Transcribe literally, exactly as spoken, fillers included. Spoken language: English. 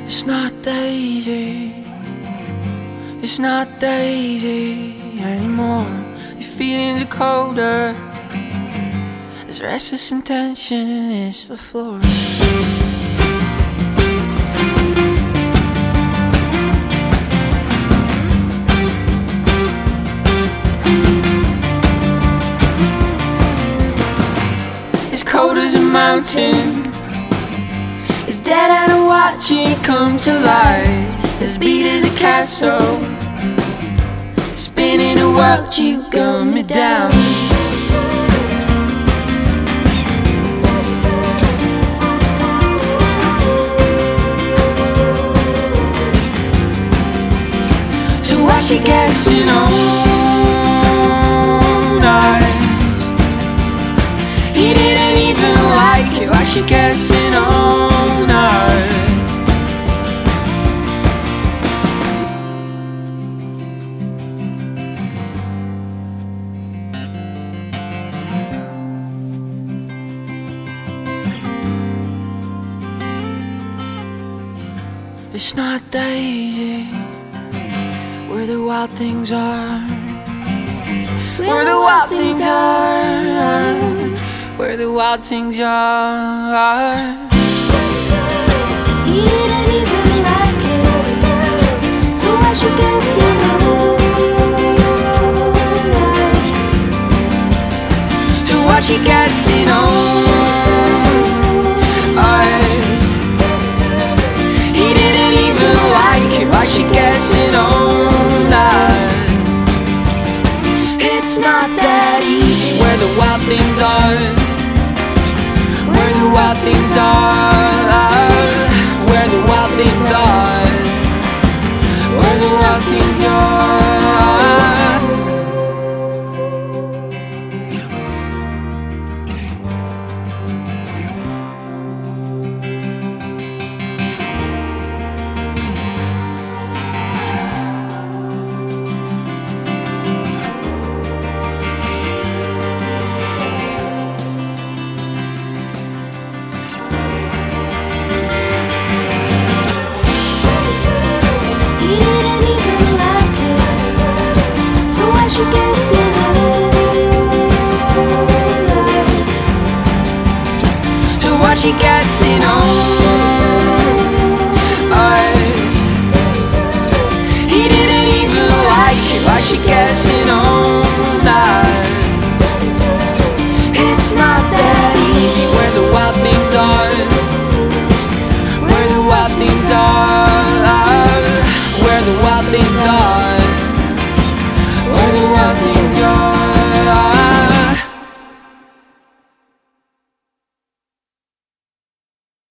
It's not that easy. It's not that easy anymore. These feelings are colder. As restless intention hits the floor. As cold as a mountain, it's dead and I watch it come to life. As beat as a castle, spinning a world, you gun me down. So why she guessing on eyes? He didn't even like it. Why she guessing on eyes? It's not that easy. Where the wild things are, where the wild things are, where the wild things are. He didn't even like it, so I should guess you know. So what she guessing on eyes? He didn't even like it. Why she guessing on eyes? It's not that easy. Where the wild things are, where the wild things are.